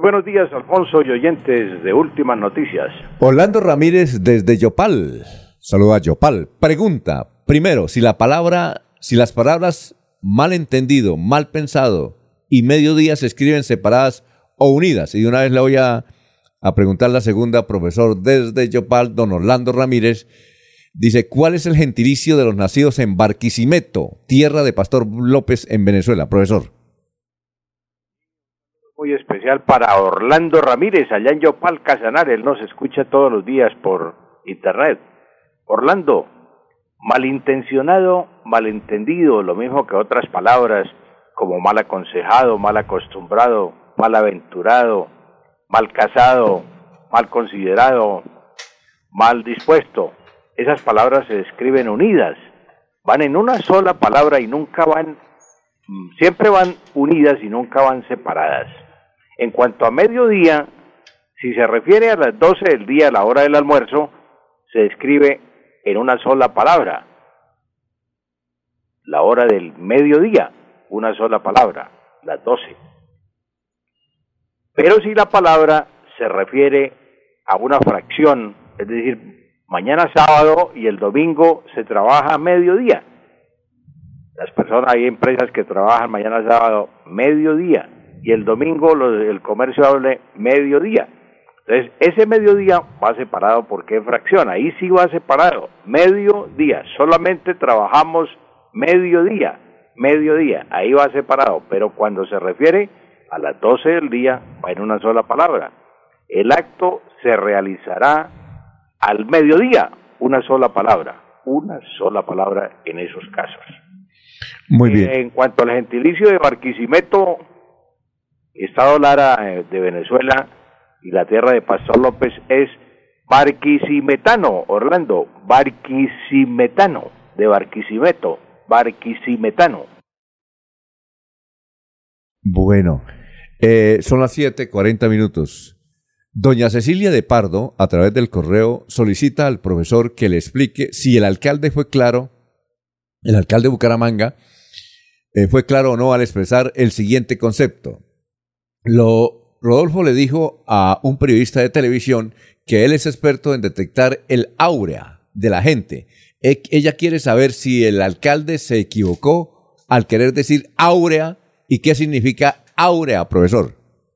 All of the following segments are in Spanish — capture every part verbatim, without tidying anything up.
buenos días, Alfonso y oyentes de Últimas Noticias. Orlando Ramírez desde Yopal. Saluda a Yopal. Pregunta, primero, si la palabra, si las palabras mal entendido, mal pensado y mediodía se escriben separadas o unidas. Y de una vez le voy a, a preguntar la segunda, profesor, desde Yopal, don Orlando Ramírez. Dice, ¿cuál es el gentilicio de los nacidos en Barquisimeto, tierra de Pastor López en Venezuela, profesor? Muy especial para Orlando Ramírez, allá en Yopal, Casanare. Él nos escucha todos los días por internet. Orlando, malintencionado, malentendido, lo mismo que otras palabras como mal aconsejado, mal acostumbrado, mal aventurado, mal casado, mal considerado, mal dispuesto. Esas palabras se escriben unidas, van en una sola palabra y nunca van, siempre van unidas y nunca van separadas. En cuanto a mediodía, si se refiere a las doce del día, a la hora del almuerzo, se escribe en una sola palabra. La hora del mediodía, una sola palabra, las doce. Pero si la palabra se refiere a una fracción, es decir, mañana sábado y el domingo se trabaja a mediodía. Las personas, hay empresas que trabajan mañana sábado mediodía y el domingo los, el comercio hable mediodía. Entonces, ese mediodía va separado porque es fracción, ahí sí va separado, mediodía, solamente trabajamos mediodía, mediodía, ahí va separado, pero cuando se refiere a las doce del día, va en una sola palabra. El acto se realizará al mediodía, una sola palabra, una sola palabra en esos casos. Muy bien. Eh, en cuanto al gentilicio de Barquisimeto, Estado Lara eh, de Venezuela y la tierra de Pastor López es Barquisimetano, Orlando, Barquisimetano, de Barquisimeto, Barquisimetano. Bueno, eh, son las siete cuarenta minutos. Doña Cecilia de Pardo, a través del correo, solicita al profesor que le explique si el alcalde fue claro, el alcalde de Bucaramanga, eh, fue claro o no al expresar el siguiente concepto. Lo, Rodolfo le dijo a un periodista de televisión que él es experto en detectar el áurea de la gente. E- ella quiere saber si el alcalde se equivocó al querer decir áurea y qué significa áurea, profesor.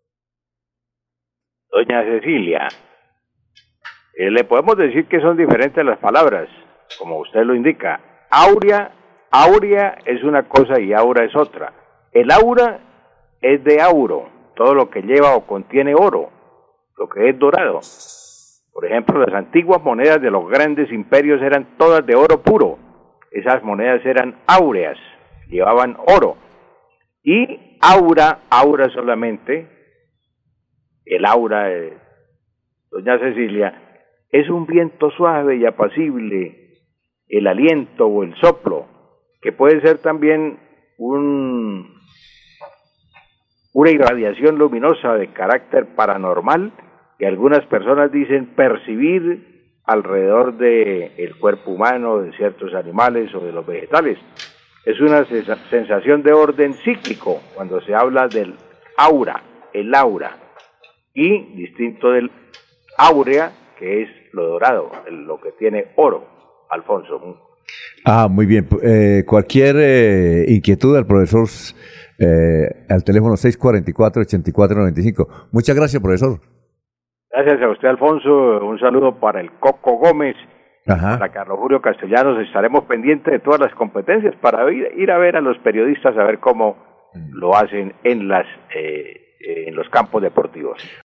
Doña Cecilia, eh, le podemos decir que son diferentes las palabras, como usted lo indica. Áurea, áurea es una cosa y aura es otra. El aura es de auro, todo lo que lleva o contiene oro, lo que es dorado. Por ejemplo, las antiguas monedas de los grandes imperios eran todas de oro puro. Esas monedas eran áureas, llevaban oro. Y aura, aura solamente, el aura de doña Cecilia, es un viento suave y apacible, el aliento o el soplo, que puede ser también un, una irradiación luminosa de carácter paranormal, que algunas personas dicen percibir alrededor del cuerpo humano, de ciertos animales o de los vegetales. Es una sensación de orden cíclico cuando se habla del aura, el aura. Y distinto del áurea, que es lo dorado, lo que tiene oro, Alfonso. Ah, muy bien. Eh, cualquier eh, inquietud al profesor eh, al teléfono seis cuatro cuatro, ocho cuatro nueve cinco. Muchas gracias, profesor. Gracias a usted, Alfonso. Un saludo para el Coco Gómez, Ajá. para Carlos Julio Castellanos. Estaremos pendientes de todas las competencias para ir, ir a ver a los periodistas, a ver cómo lo hacen en las... Eh, en los campos deportivos.